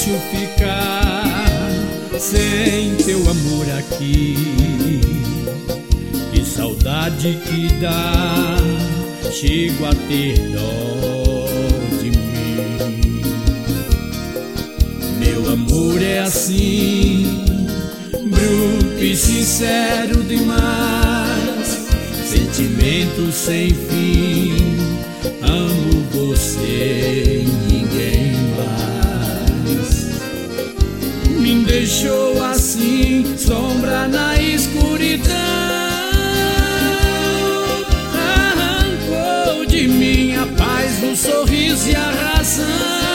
deixo ficar sem teu amor aqui. Que saudade que dá, chego a ter dó de mim. Meu amor é assim, bruto e sincero demais, sentimento sem fim, amo você e ninguém mais. Me deixou assim, sombra na escuridão, arrancou de mim a paz, o sorriso e a razão.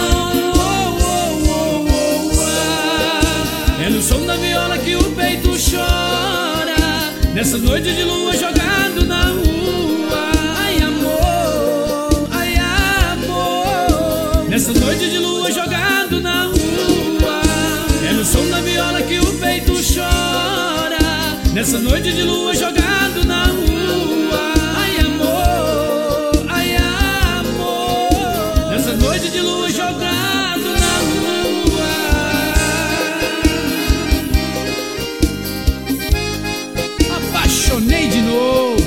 É no som da viola que o peito chora, nessa noite de lua jogado na rua. Ai amor, ai amor, nessa noite de lua jogado na rua. É no som da viola que o peito chora, nessa noite de lua jogado na rua. Ai amor, ai amor, nessa noite de lua jogado na rua. Apaixonei de novo.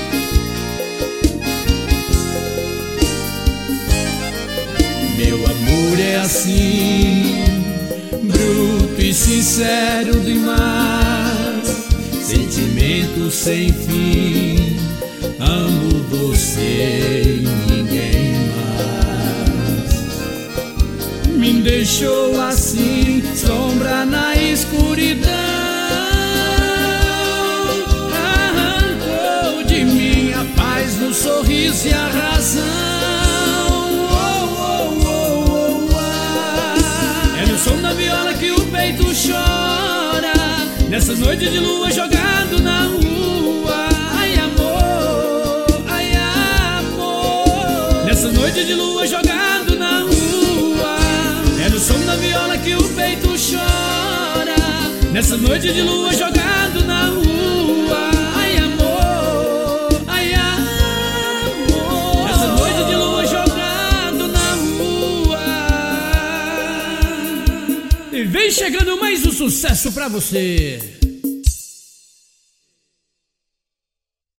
Meu amor é assim, bruto e sincero demais, sentimento sem fim, amo você e ninguém mais. Me deixou assim, sombra na escuridão, arrancou de mim a paz, no sorriso e a razão. É no som da viola que o peito chora, nessa noite de lua jogado na rua. Ai amor, ai amor, nessa noite de lua jogado na rua. É no som da viola que o peito chora, nessa noite de lua jogado na rua. Ai amor, ai amor, nessa noite de lua jogado na rua. E vem chegando mais um sucesso pra você.